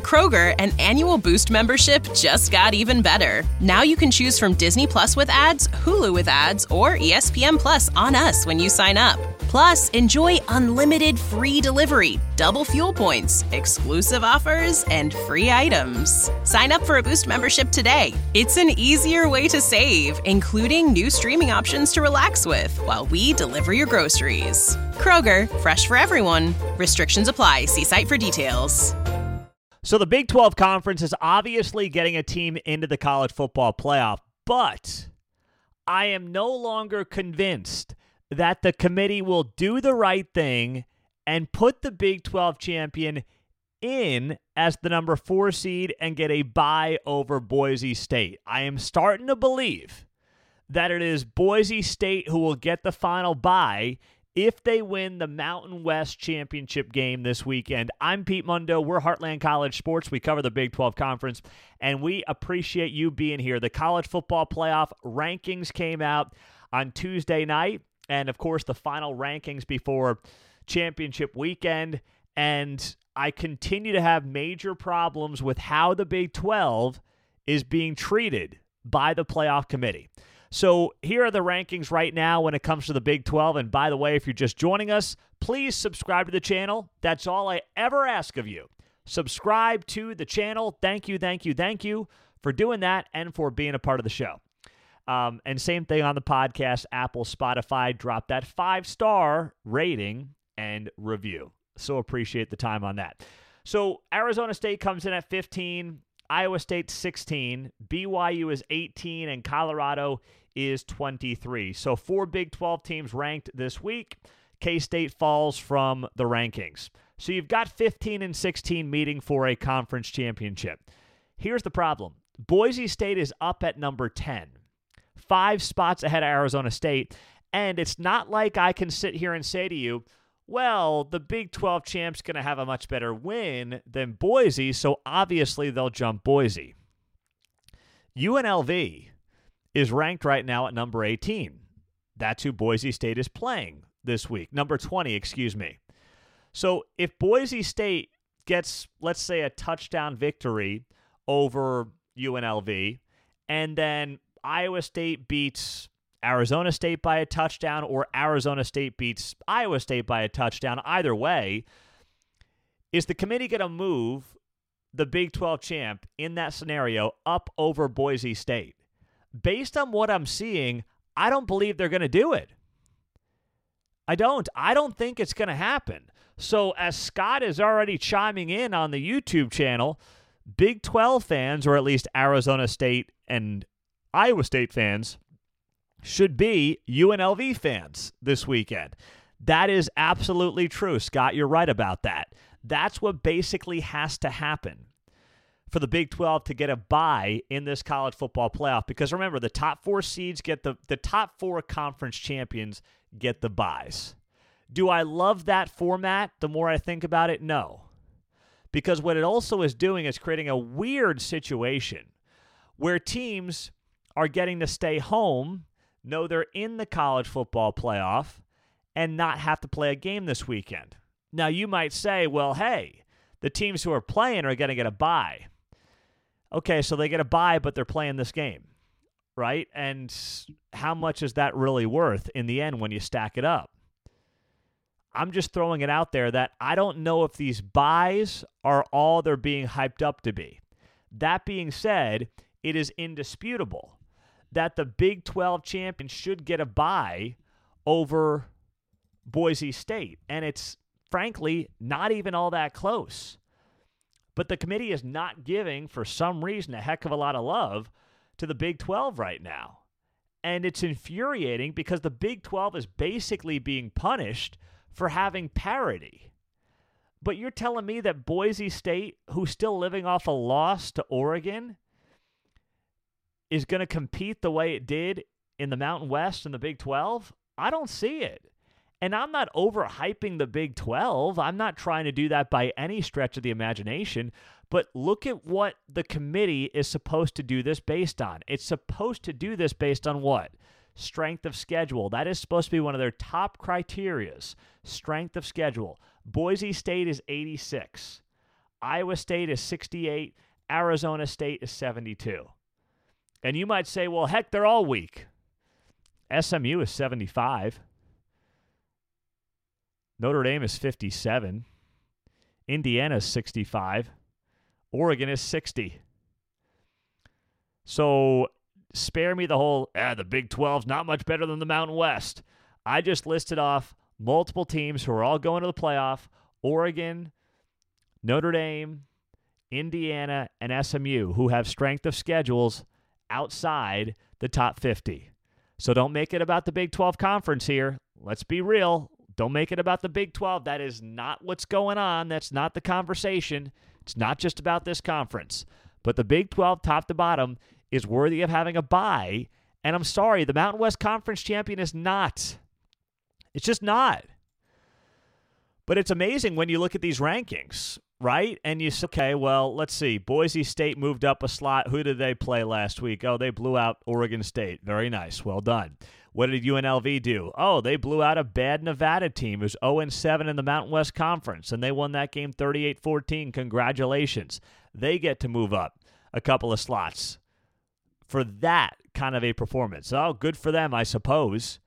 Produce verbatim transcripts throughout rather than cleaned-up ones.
Kroger, an annual Boost membership just got even better. Now you can choose from Disney Plus with ads, Hulu with ads, or E S P N Plus on us when you sign up. Plus, enjoy unlimited free delivery, double fuel points, exclusive offers, and free items. Sign up for a Boost membership today. It's an easier way to save, including new streaming options to relax with while we deliver your groceries. Kroger, fresh for everyone. Restrictions apply. See site for details. So the Big twelve Conference is obviously getting a team into the college football playoff, but I am no longer convinced that the committee will do the right thing and put the Big twelve champion in as the number four seed and get a bye over Boise State. I am starting to believe that it is Boise State who will get the final bye if they win the Mountain West Championship game this weekend. I'm Pete Mundo. We're Heartland College Sports. We cover the Big twelve Conference, and we appreciate you being here. The college football playoff rankings came out on Tuesday night, and, of course, the final rankings before championship weekend, and I continue to have major problems with how the Big twelve is being treated by the playoff committee. So here are the rankings right now when it comes to the Big twelve. And by the way, if you're just joining us, please subscribe to the channel. That's all I ever ask of you. Subscribe to the channel. Thank you, thank you, thank you for doing that and for being a part of the show. Um, and same thing on the podcast, Apple, Spotify. Drop that five-star rating and review. So appreciate the time on that. So Arizona State comes in at fifteen. Iowa State sixteen, B Y U is eighteen, and Colorado is twenty-three. So four Big twelve teams ranked this week. K-State falls from the rankings. So you've got fifteen and sixteen meeting for a conference championship. Here's the problem. Boise State is up at number ten, five spots ahead of Arizona State, and it's not like I can sit here and say to you, well, the Big twelve champ's going to have a much better win than Boise, so obviously they'll jump Boise. U N L V is ranked right now at number eighteen. That's who Boise State is playing this week. Number twenty, excuse me. So if Boise State gets, let's say, a touchdown victory over U N L V, and then Iowa State beats Arizona State by a touchdown, or Arizona State beats Iowa State by a touchdown, either way, is the committee going to move the Big twelve champ in that scenario up over Boise State? Based on what I'm seeing, I don't believe they're going to do it. I don't. I don't think it's going to happen. So as Scott is already chiming in on the YouTube channel, Big twelve fans, or at least Arizona State and Iowa State fans, should be U N L V fans this weekend. That is absolutely true, Scott. You're right about that. That's what basically has to happen for the Big twelve to get a bye in this college football playoff. Because remember, the top four seeds get the, the top four conference champions get the byes. Do I love that format the more I think about it? No. Because what it also is doing is creating a weird situation where teams are getting to stay home, know they're in the college football playoff, and not have to play a game this weekend. Now, you might say, well, hey, the teams who are playing are going to get a bye. Okay, so they get a bye, but they're playing this game, right? And how much is that really worth in the end when you stack it up? I'm just throwing it out there that I don't know if these byes are all they're being hyped up to be. That being said, it is indisputable that the Big twelve champion should get a bye over Boise State. And it's, frankly, not even all that close. But the committee is not giving, for some reason, a heck of a lot of love to the Big twelve right now. And it's infuriating because the Big twelve is basically being punished for having parity. But you're telling me that Boise State, who's still living off a loss to Oregon, is going to compete the way it did in the Mountain West and the Big twelve? I don't see it. And I'm not overhyping the Big twelve. I'm not trying to do that by any stretch of the imagination. But look at what the committee is supposed to do this based on. It's supposed to do this based on what? Strength of schedule. That is supposed to be one of their top criterias. Strength of schedule. Boise State is eighty-six. Iowa State is sixty-eight. Arizona State is seventy-two. And you might say, well, heck, they're all weak. S M U is seventy-five. Notre Dame is fifty-seven. Indiana is sixty-five. Oregon is sixty. So spare me the whole, ah, the Big twelve's not much better than the Mountain West. I just listed off multiple teams who are all going to the playoff. Oregon, Notre Dame, Indiana, and S M U, who have strength of schedules outside the top fifty. So don't make it about the Big twelve conference here. Let's be real. Don't make it about the Big twelve. That is not what's going on. That's not the conversation. It's not just about this conference. But the Big twelve, top to bottom, is worthy of having a bye. And I'm sorry, the Mountain West Conference champion is not. It's just not. But it's amazing when you look at these rankings, right? And you say, okay, well, let's see. Boise State moved up a slot. Who did they play last week? Oh, they blew out Oregon State. Very nice. Well done. What did U N L V do? Oh, they blew out a bad Nevada team who's oh and seven in the Mountain West Conference, and they won that game thirty-eight fourteen. Congratulations. They get to move up a couple of slots for that kind of a performance. Oh, good for them, I suppose.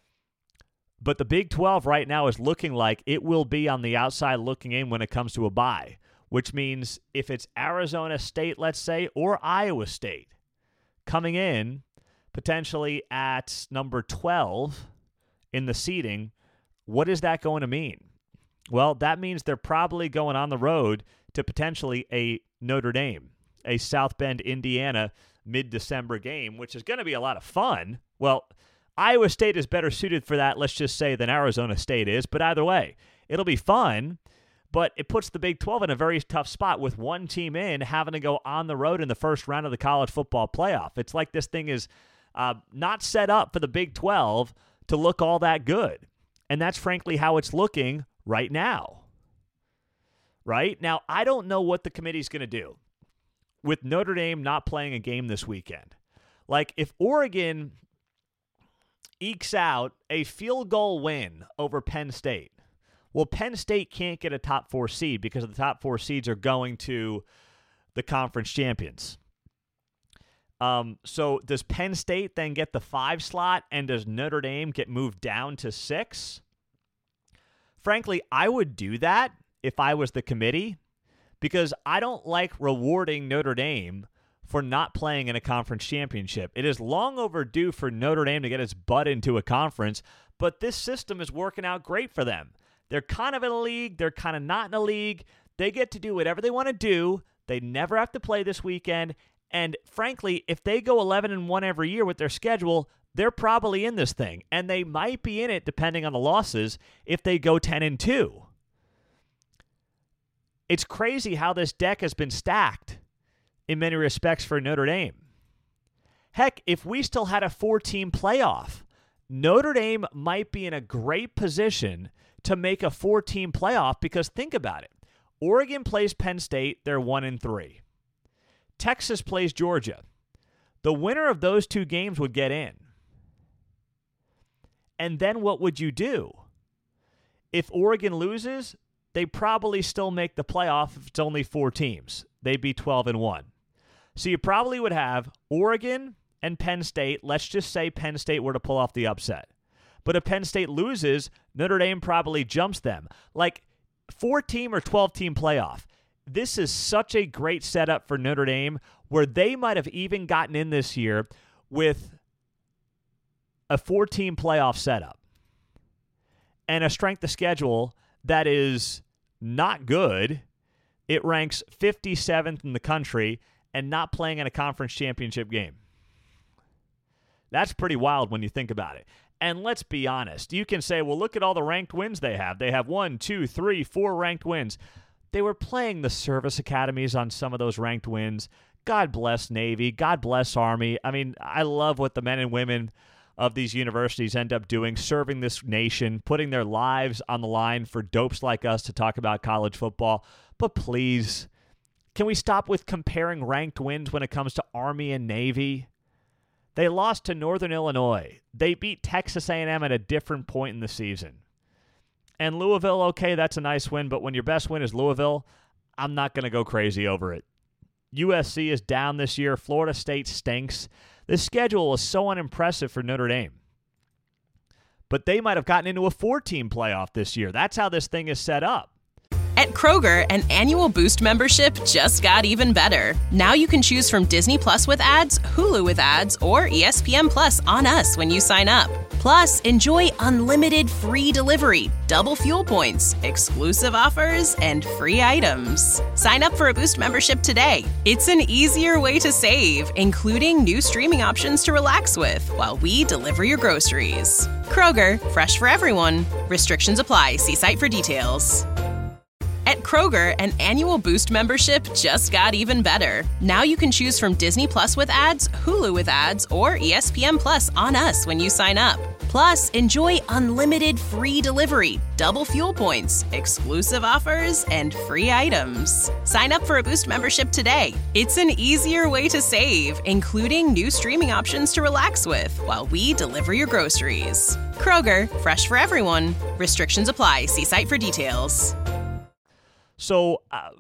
But the Big twelve right now is looking like it will be on the outside looking in when it comes to a bye, which means if it's Arizona State, let's say, or Iowa State coming in potentially at number twelve in the seeding, what is that going to mean? Well, that means they're probably going on the road to potentially a Notre Dame, a South Bend, Indiana mid-December game, which is going to be a lot of fun. Well, Iowa State is better suited for that, let's just say, than Arizona State is. But either way, it'll be fun, but it puts the Big twelve in a very tough spot with one team in having to go on the road in the first round of the college football playoff. It's like this thing is uh, not set up for the Big twelve to look all that good. And that's frankly how it's looking right now. Right? Now, I don't know what the committee's going to do with Notre Dame not playing a game this weekend. Like, if Oregon ekes out a field goal win over Penn State, well, Penn State can't get a top four seed because the top four seeds are going to the conference champions. Um, so does Penn State then get the five slot, and does Notre Dame get moved down to six? Frankly, I would do that if I was the committee, because I don't like rewarding Notre Dame for not playing in a conference championship. It is long overdue for Notre Dame to get its butt into a conference, but this system is working out great for them. They're kind of in a league. They're kind of not in a league. They get to do whatever they want to do. They never have to play this weekend. And frankly, if they go eleven and one every year with their schedule, they're probably in this thing. And they might be in it, depending on the losses, if they go ten and two. It's crazy how this deck has been stacked in many respects for Notre Dame. Heck, if we still had a four-team playoff, Notre Dame might be in a great position to make a four-team playoff, because think about it. Oregon plays Penn State, they're one and three. Texas plays Georgia. The winner of those two games would get in. And then what would you do? If Oregon loses, they probably still make the playoff if it's only four teams. They'd be twelve and one. So you probably would have Oregon and Penn State. Let's just say Penn State were to pull off the upset. But if Penn State loses, Notre Dame probably jumps them. Like four-team or twelve-team playoff. This is such a great setup for Notre Dame, where they might have even gotten in this year with a four-team playoff setup and a strength of schedule that is not good. It ranks fifty-seventh in the country and not playing in a conference championship game. That's pretty wild when you think about it. And let's be honest. You can say, well, look at all the ranked wins they have. They have one, two, three, four ranked wins. They were playing the service academies on some of those ranked wins. God bless Navy. God bless Army. I mean, I love what the men and women of these universities end up doing, serving this nation, putting their lives on the line for dopes like us to talk about college football. But please, can we stop with comparing ranked wins when it comes to Army and Navy? They lost to Northern Illinois. They beat Texas A and M at a different point in the season. And Louisville, okay, that's a nice win, but when your best win is Louisville, I'm not going to go crazy over it. U S C is down this year. Florida State stinks. This schedule is so unimpressive for Notre Dame. But they might have gotten into a four-team playoff this year. That's how this thing is set up. At Kroger, an annual Boost membership just got even better. Now you can choose from Disney Plus with ads, Hulu with ads, or E S P N Plus on us when you sign up. Plus, enjoy unlimited free delivery, double fuel points, exclusive offers, and free items. Sign up for a Boost membership today. It's an easier way to save, including new streaming options to relax with while we deliver your groceries. Kroger, fresh for everyone. Restrictions apply. See site for details. At Kroger, an annual Boost membership just got even better. Now you can choose from Disney Plus with ads, Hulu with ads, or E S P N Plus on us when you sign up. Plus, enjoy unlimited free delivery, double fuel points, exclusive offers, and free items. Sign up for a Boost membership today. It's an easier way to save, including new streaming options to relax with while we deliver your groceries. Kroger, fresh for everyone. Restrictions apply. See site for details. So uh,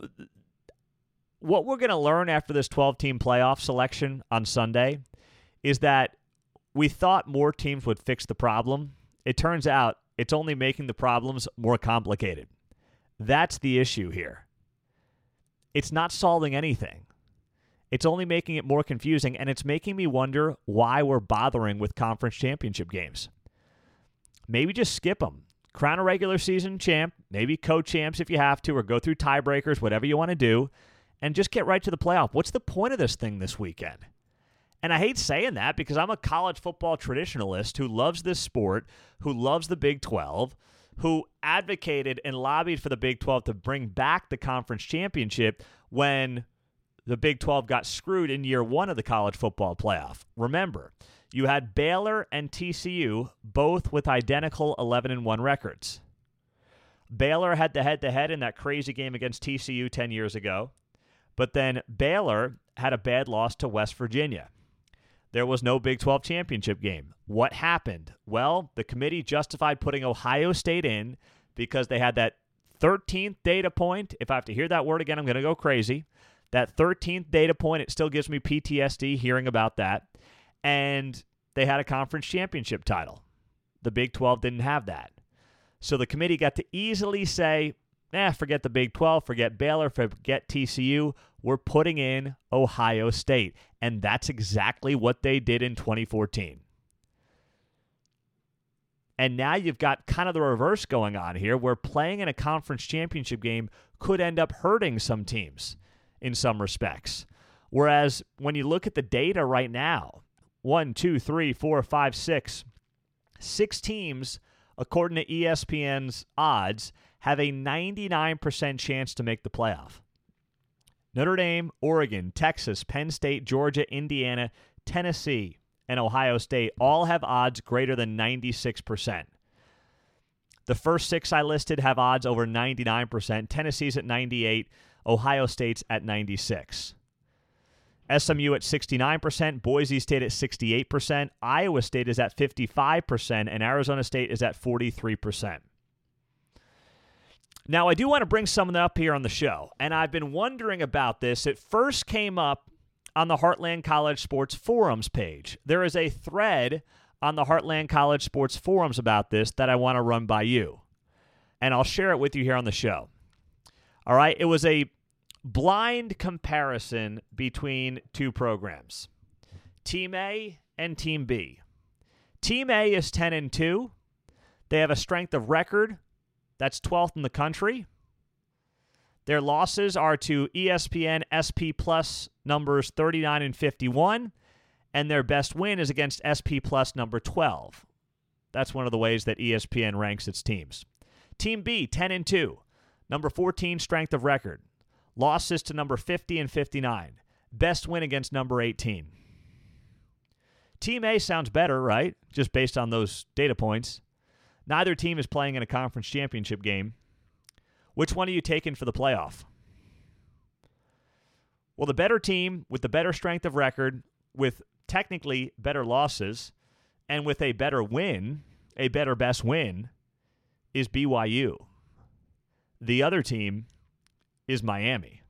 what we're going to learn after this twelve-team playoff selection on Sunday is that we thought more teams would fix the problem. It turns out it's only making the problems more complicated. That's the issue here. It's not solving anything. It's only making it more confusing, and it's making me wonder why we're bothering with conference championship games. Maybe just skip them. Crown a regular season champ, maybe co-champs if you have to, or go through tiebreakers, whatever you want to do, and just get right to the playoff. What's the point of this thing this weekend? And I hate saying that because I'm a college football traditionalist who loves this sport, who loves the Big twelve, who advocated and lobbied for the Big twelve to bring back the conference championship when the Big twelve got screwed in year one of the college football playoff. Remember, you had Baylor and T C U both with identical eleven and one records. Baylor had the head-to-head in that crazy game against T C U ten years ago, but then Baylor had a bad loss to West Virginia. There was no Big twelve championship game. What happened? Well, the committee justified putting Ohio State in because they had that thirteenth data point. If I have to hear that word again, I'm going to go crazy. That thirteenth data point, it still gives me P T S D hearing about that. And they had a conference championship title. The Big twelve didn't have that. So the committee got to easily say, eh, forget the Big twelve, forget Baylor, forget T C U. We're putting in Ohio State. And that's exactly what they did in twenty fourteen. And now you've got kind of the reverse going on here, where playing in a conference championship game could end up hurting some teams in some respects. Whereas when you look at the data right now, one, two, three, four, five, six, six teams, according to E S P N's odds, have a ninety-nine percent chance to make the playoff. Notre Dame, Oregon, Texas, Penn State, Georgia, Indiana, Tennessee, and Ohio State all have odds greater than ninety-six percent. The first six I listed have odds over ninety-nine percent. Tennessee's at ninety-eight, Ohio State's at ninety-six. S M U at sixty-nine percent, Boise State at sixty-eight percent, Iowa State is at fifty-five percent, and Arizona State is at forty-three percent. Now, I do want to bring something up here on the show, and I've been wondering about this. It first came up on the Heartland College Sports Forums page. There is a thread on the Heartland College Sports Forums about this that I want to run by you, and I'll share it with you here on the show. All right, it was a blind comparison between two programs, Team A and Team B. Team A is ten and two. They have a strength of record that's twelfth in the country. Their losses are to E S P N S P Plus numbers thirty-nine and fifty-one, and their best win is against S P Plus number twelve. That's one of the ways that E S P N ranks its teams. Team B, ten and two, number fourteen strength of record. Losses to number fifty and fifty-nine. Best win against number eighteen. Team A sounds better, right? Just based on those data points. Neither team is playing in a conference championship game. Which one are you taking for the playoff? Well, the better team with the better strength of record, with technically better losses, and with a better win, a better best win, is B Y U. The other team is Miami.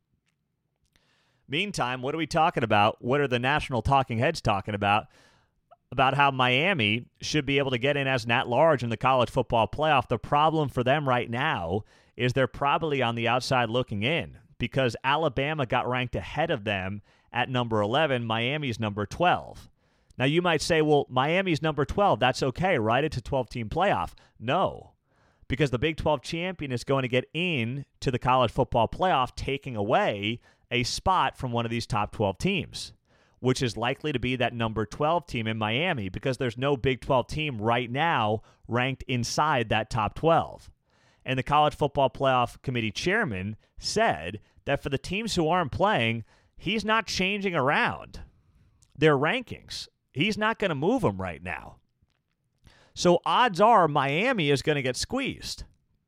Meantime, what are we talking about? What are the national talking heads talking about? About how Miami should be able to get in as an at-large in the college football playoff. The problem for them right now is they're probably on the outside looking in because Alabama got ranked ahead of them at number eleven. Miami's number twelve. Now, you might say, well, Miami's number twelve. That's okay, right? It's a twelve-team playoff. No, because the Big twelve champion is going to get in to the college football playoff, taking away a spot from one of these top twelve teams, which is likely to be that number twelve team in Miami because there's no Big twelve team right now ranked inside that top twelve. And the College Football Playoff Committee chairman said that for the teams who aren't playing, he's not changing around their rankings. He's not going to move them right now. So odds are Miami is going to get squeezed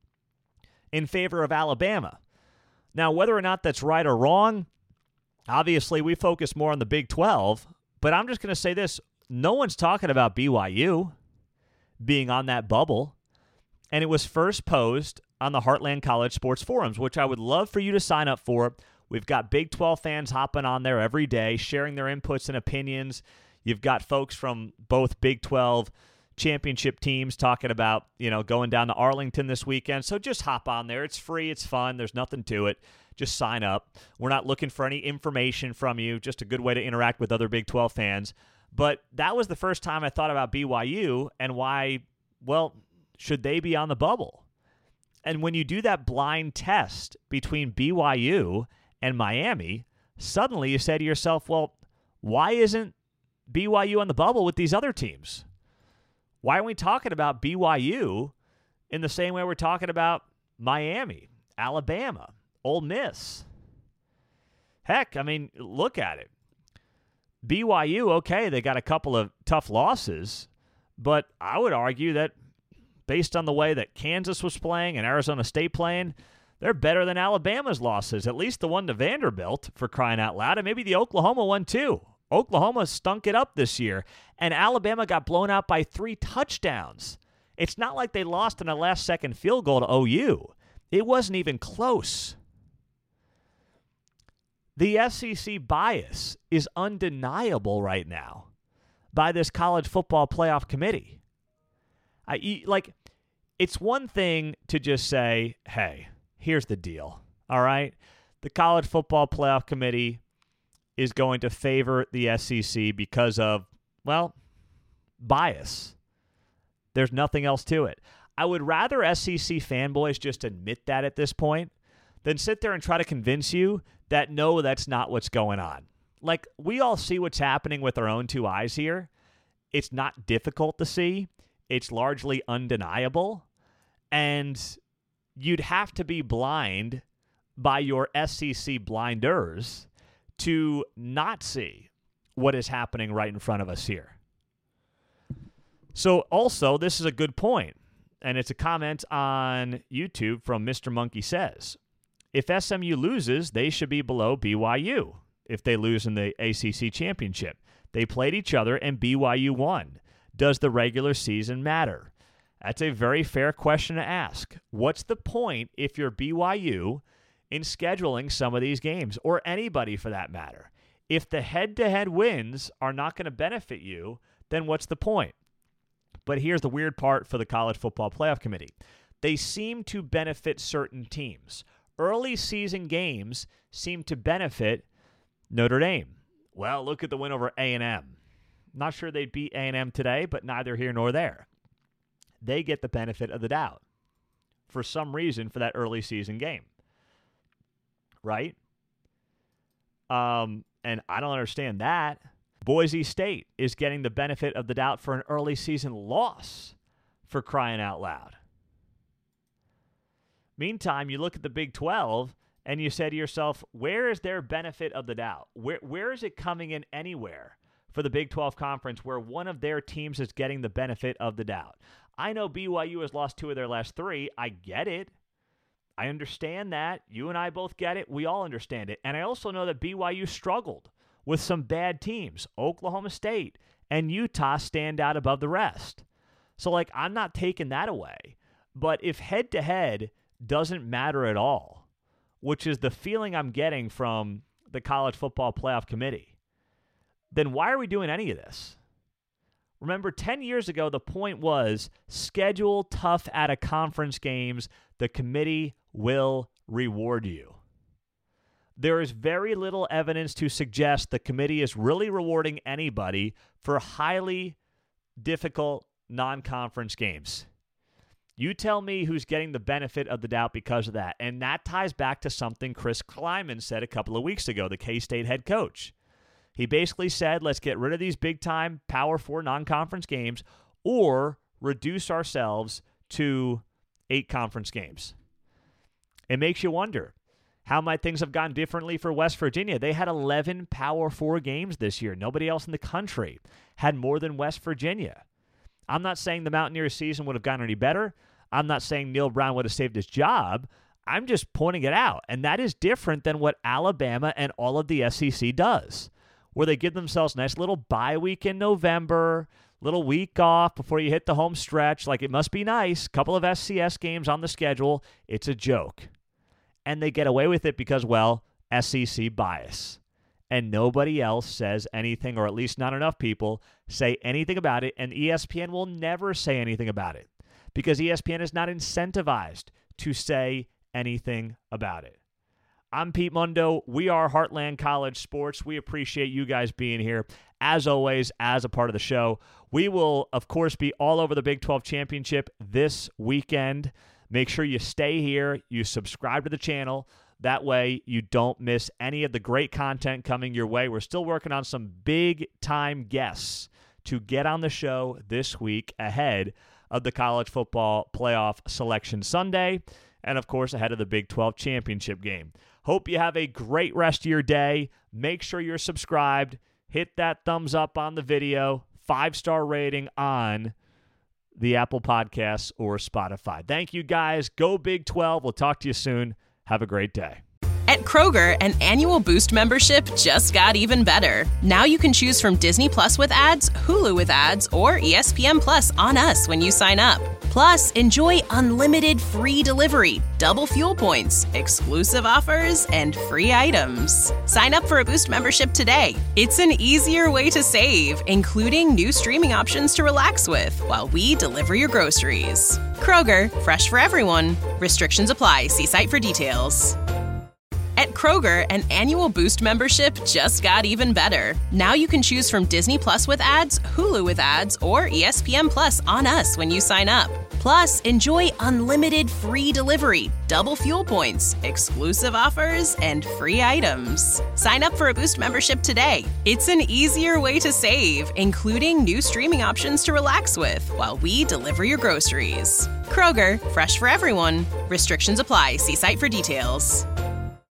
in favor of Alabama. Now, whether or not that's right or wrong, obviously we focus more on the Big twelve, but I'm just going to say this. No one's talking about B Y U being on that bubble, and it was first posed on the Heartland College Sports Forums, which I would love for you to sign up for. We've got Big twelve fans hopping on there every day, sharing their inputs and opinions. You've got folks from both Big twelve championship teams talking about, you know, going down to Arlington this weekend. So just hop on there. It's free. It's fun. There's nothing to it. Just sign up. We're not looking for any information from you. Just a good way to interact with other Big twelve fans. But that was the first time I thought about B Y U and why, well, should they be on the bubble? And when you do that blind test between B Y U and Miami, suddenly you say to yourself, well, why isn't B Y U on the bubble with these other teams? Why aren't we talking about B Y U in the same way we're talking about Miami, Alabama, Ole Miss? Heck, I mean, look at it. B Y U, okay, they got a couple of tough losses, but I would argue that based on the way that Kansas was playing and Arizona State playing, they're better than Alabama's losses, at least the one to Vanderbilt, for crying out loud, and maybe the Oklahoma one too. Oklahoma stunk it up this year, and Alabama got blown out by three touchdowns. It's not like they lost in a last-second field goal to O U. It wasn't even close. The S E C bias is undeniable right now by this college football playoff committee. I like, it's one thing to just say, hey, here's the deal, all right? The college football playoff committee is going to favor the S E C because of, well, bias. There's nothing else to it. I would rather S E C fanboys just admit that at this point than sit there and try to convince you that, no, that's not what's going on. Like, we all see what's happening with our own two eyes here. It's not difficult to see. It's largely undeniable. And you'd have to be blind by your S E C blinders to not see what is happening right in front of us here. So also, this is a good point, and it's a comment on YouTube from Mister Monkey Says. If S M U loses, they should be below B Y U if they lose in the A C C championship. They played each other, and B Y U won. Does the regular season matter? That's a very fair question to ask. What's the point if you're B Y U in scheduling some of these games, or anybody for that matter? If the head-to-head wins are not going to benefit you, then what's the point? But here's the weird part for the College Football Playoff Committee. They seem to benefit certain teams. Early season games seem to benefit Notre Dame. Well, look at the win over A and M. Not sure they'd beat A and M today, but neither here nor there. They get the benefit of the doubt for some reason for that early season game. Right? Um, and I don't understand that. Boise State is getting the benefit of the doubt for an early season loss, for crying out loud. Meantime, you look at the Big twelve and you say to yourself, where is their benefit of the doubt? Where where is it coming in anywhere for the Big twelve Conference where one of their teams is getting the benefit of the doubt? I know B Y U has lost two of their last three. I get it. I understand that. You and I both get it. We all understand it. And I also know that B Y U struggled with some bad teams. Oklahoma State and Utah stand out above the rest. So, like, I'm not taking that away. But if head-to-head doesn't matter at all, which is the feeling I'm getting from the College Football Playoff Committee, then why are we doing any of this? Remember, ten years ago, the point was schedule tough out-of-conference games. The committee will reward you. There is very little evidence to suggest the committee is really rewarding anybody for highly difficult non-conference games. You tell me who's getting the benefit of the doubt because of that. And that ties back to something Chris Klieman said a couple of weeks ago, the K-State head coach. He basically said, let's get rid of these big-time Power Four non-conference games or reduce ourselves to eight conference games. It makes you wonder, how might things have gone differently for West Virginia? They had eleven Power Four games this year. Nobody else in the country had more than West Virginia. I'm not saying the Mountaineers season would have gone any better. I'm not saying Neil Brown would have saved his job. I'm just pointing it out. And that is different than what Alabama and all of the S E C does, where they give themselves a nice little bye week in November, little week off before you hit the home stretch. Like, it must be nice. Couple of S C S games on the schedule. It's a joke. And they get away with it because, well, S E C bias. And nobody else says anything, or at least not enough people say anything about it, and E S P N will never say anything about it because E S P N is not incentivized to say anything about it. I'm Pete Mundo. We are Heartland College Sports. We appreciate you guys being here, as always, as a part of the show. We will, of course, be all over the Big twelve Championship this weekend. Make sure you stay here, you subscribe to the channel. That way you don't miss any of the great content coming your way. We're still working on some big-time guests to get on the show this week ahead of the College Football Playoff Selection Sunday and, of course, ahead of the Big twelve Championship game. Hope you have a great rest of your day. Make sure you're subscribed. Hit that thumbs up on the video. Five-star rating on the Apple Podcasts or Spotify. Thank you, guys. Go Big twelve. We'll talk to you soon. Have a great day. At Kroger, an annual Boost membership just got even better. Now you can choose from Disney Plus with ads, Hulu with ads, or E S P N Plus on us when you sign up. Plus, enjoy unlimited free delivery, double fuel points, exclusive offers, and free items. Sign up for a Boost membership today. It's an easier way to save, including new streaming options to relax with while we deliver your groceries. Kroger, fresh for everyone. Restrictions apply. See site for details. At Kroger, an annual Boost membership just got even better. Now you can choose from Disney Plus with ads, Hulu with ads, or E S P N Plus on us when you sign up. Plus, enjoy unlimited free delivery, double fuel points, exclusive offers, and free items. Sign up for a Boost membership today. It's an easier way to save, including new streaming options to relax with while we deliver your groceries. Kroger, fresh for everyone. Restrictions apply. See site for details.